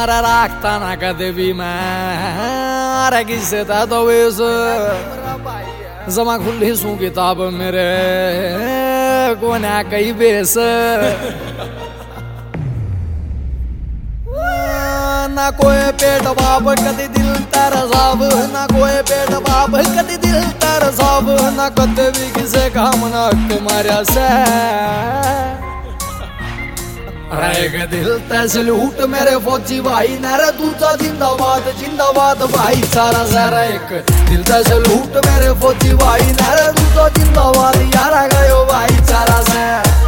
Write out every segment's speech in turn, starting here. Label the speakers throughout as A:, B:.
A: मारा राखता ना कदे भी मैं अरे किससे था तो वेस जमा खुली सू किताब मेरे को ना कई बेस ना कोई पेट बाप कदी दिल तेरा साब ना कोई पेट बाप कदी दिल तेरा साब ना कदे भी किसे काम ना तुम्हारा से रहेग दिल तैसे लूट मेरे फौजी भाई नारा दूसरा जिंदाबाद जिंदाबाद भाई सारा सारा एक दिल तैसे लूट मेरे फौजी भाई नारा दूसरा जिंदाबाद यारा गयो भाई सारा से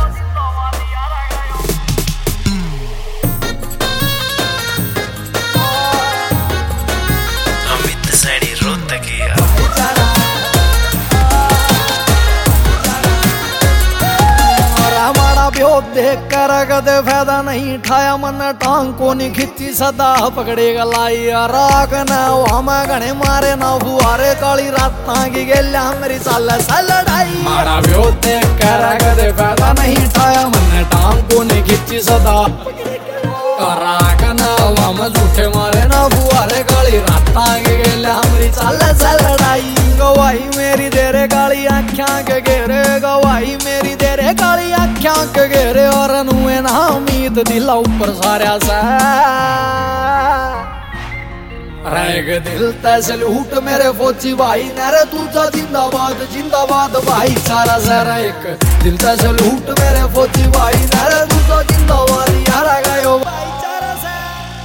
A: देख कर कदे फायदा नहीं ठाया मन टांग को नहीं खिंची सदा पकड़ेगा लाई राग ना हमें घने मारे ना फुहारे काली रात की गेल्या मेरी साल लड़ाई मारा व्यो देख कर कदे फायदा नहीं ठाया मन टांग को नहीं खिंची सदा राग ना हमें झूठे मारे ना फुहारे काली रात की गेल्या मेरी साल लड़ाई गवाही मेरी तेरे काली आँखियां के घेरे गवाही मेरी तेरे काली आँखियां के घेरे और नुए ना उम्मीद दिला ऊपर सारा सा रहेग दिल तैसे लूट मेरे फौजी भाई नारे दूसरा जिंदाबाद जिंदाबाद भाई सारा सारा एक दिल तैसे लूट मेरे फौजी भाई नारे दूसरा जिंदाबाद यारा गयो भाई सारा सा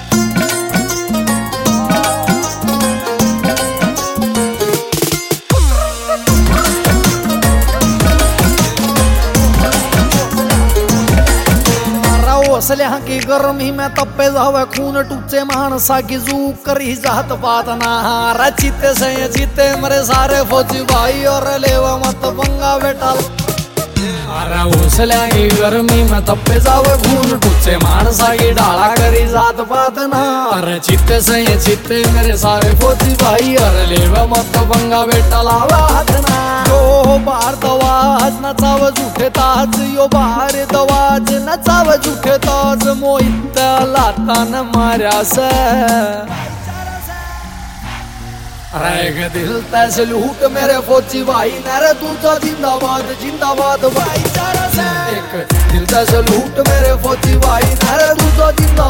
A: हौसल्या की गर्मी में तप्पे जावे खून टूचे मानसा की जू करी जात बात ना हारा चिते से चिते मेरे सारे फौजी भाई और लेवा मत पंगा बेटा अरे हौसल्या की गर्मी में तप्पे जावे खून टूचे मानसा की डाला करी जात बात ना अरे चिते से चिते मेरे सारे फौजी भाई और लेवा मत पंगा बेटा लावा हाथ ना यो बार दवाज नचाव झूठे ताज यो बार दवाज नचाव झूठे ताज मोहित लाता न मारा से रहेग दिल तैसे लूट मेरे फौजी भाई नारे दूसरा जिंदाबाद जिंदाबाद भाई सारा से एक दिल तैसे लूट मेरे फौजी भाई नारे दूसरा जिंदाबाद